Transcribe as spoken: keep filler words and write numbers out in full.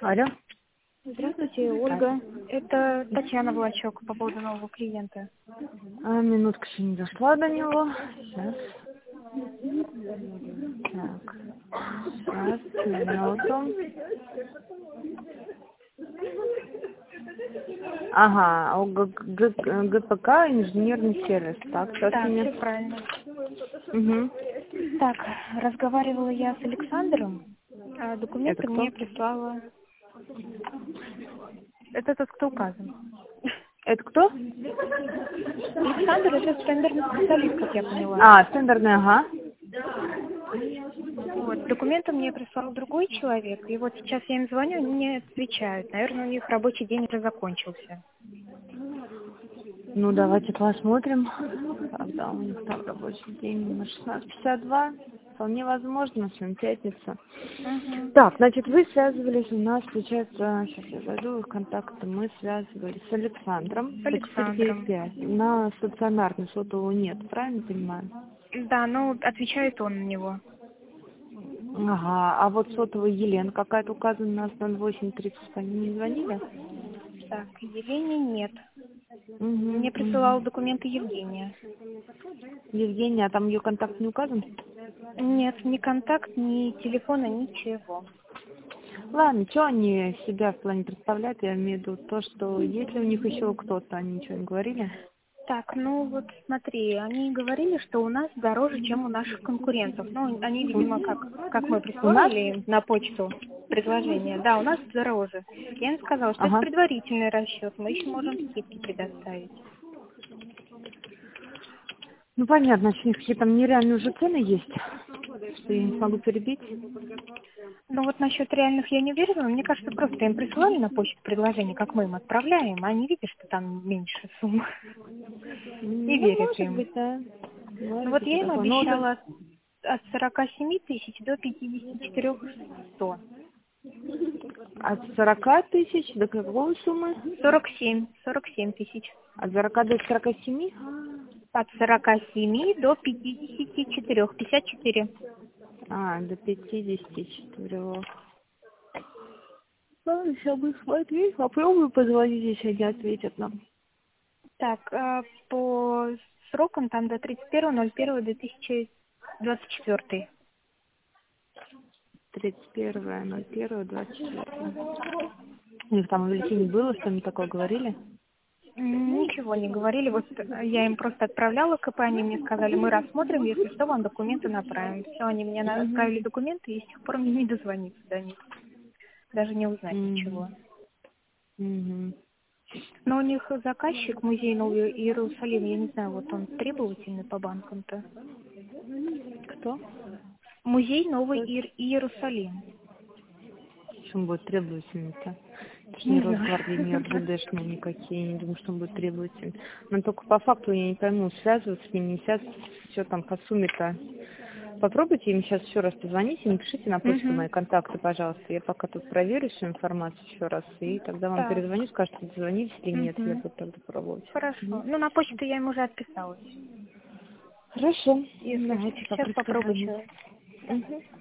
Алло. Здравствуйте, Ольга. Это Татьяна Влачок по поводу нового клиента. А, минутка, еще не дошла до него. Сейчас. Так. Сейчас, минуту. Ага, у Г- Г- ГПК инженерный сервис. Так, сейчас Да, мне. все правильно. Угу. Так, разговаривала я с Александром, а Это документы кто? мне прислала... Это тот, кто указан. Это кто? Александр — это тендерный специалист, как я поняла. А, тендерный, ага. Вот, документы мне прислал другой человек, и вот сейчас я им звоню, они не отвечают. Наверное, у них рабочий день уже закончился. Ну, давайте посмотрим. Когда у них там рабочий день на шестнадцать пятьдесят два. Вполне возможно, сегодня пятница. Угу. Так, значит, вы связывались у нас, получается, сейчас я зайду в их контакты, мы связывались с Александром С по четыре девять Александром. пять. На стационарный сотового нет, правильно понимаю? Да, ну, отвечает он на него. Ага, а вот сотовый Елена какая-то указана у нас ноль восемь тридцать, они не звонили? Так, Елене нет. Угу, Мне угу. присылала документы Евгения. Евгения, а там ее контакт не указан? Нет, ни контакт, ни телефона, ничего. Ладно, что они себя в плане представляют, я имею в виду то, что если у них еще кто-то, они ничего не говорили? Так, ну вот смотри, они говорили, что у нас дороже, чем у наших конкурентов. Ну, они, видимо, как, как мы У нас? присылали им на почту предложение. Да, у нас дороже. Я им сказала, что это Ага. предварительный расчет, мы еще можем скидки предоставить. Ну понятно, значит, у них какие-то там нереальные уже цены есть, что я не смогу перебить. Ну вот насчет реальных я не уверена, но мне кажется, просто им присылали на почту предложение, как мы им отправляем, а они видят, что там меньше сумма. И Ну, верят может им. быть, да. Ну Может вот быть, и я им такое. Ну, вот, обещала от, от сорока семи тысяч до пятидесяти четырёх сто. от сорока тысяч до какой суммы? Сорок семь, сорок семь тысяч. От сорока до сорока семи? От сорока семи до пятидесяти четырёх, пятьдесят четыре. А, до пятидесяти четырех. Ну, сейчас буду смотреть, попробую позвонить, если они ответят нам. Так, а по срокам там до тридцать первого ноль первого две тысячи двадцать четвёртый. тридцать первое ноль первое двадцать четвёртое. У них там увеличение было, что-нибудь такое говорили? М, Ничего не говорили, вот я им просто отправляла КП, они мне сказали, мы рассмотрим, если что, вам документы направим. Все, они мне на- Угу. отправили документы, и с тех пор мне не дозвониться до них, даже не узнать Угу. ничего. Угу. Но у них заказчик, музей Новый Иерусалим, я не знаю, вот он требовательный по банкам-то. Кто? Музей Новый Кто это? Иер- Иерусалим. Что он будет требовательный-то? Это ж не Не знаю. Росгвардия, не РЖДшные никакие, я не думаю, что он будет требовательный. Но только по факту я не пойму, связываться с ним, не связываться, все там по сумме-то. Попробуйте им сейчас еще раз позвонить и напишите на почту мои Мгм. контакты, пожалуйста. Я пока тут проверю всю информацию еще раз, и тогда вам Так. перезвоню, скажете, дозвонились или нет, я Мгм. буду тогда пробовать. Хорошо. Мгм. Ну, на почту я им уже отписалась. Хорошо, Если давайте сейчас попробуйте попробую позвонить. еще. Мгм.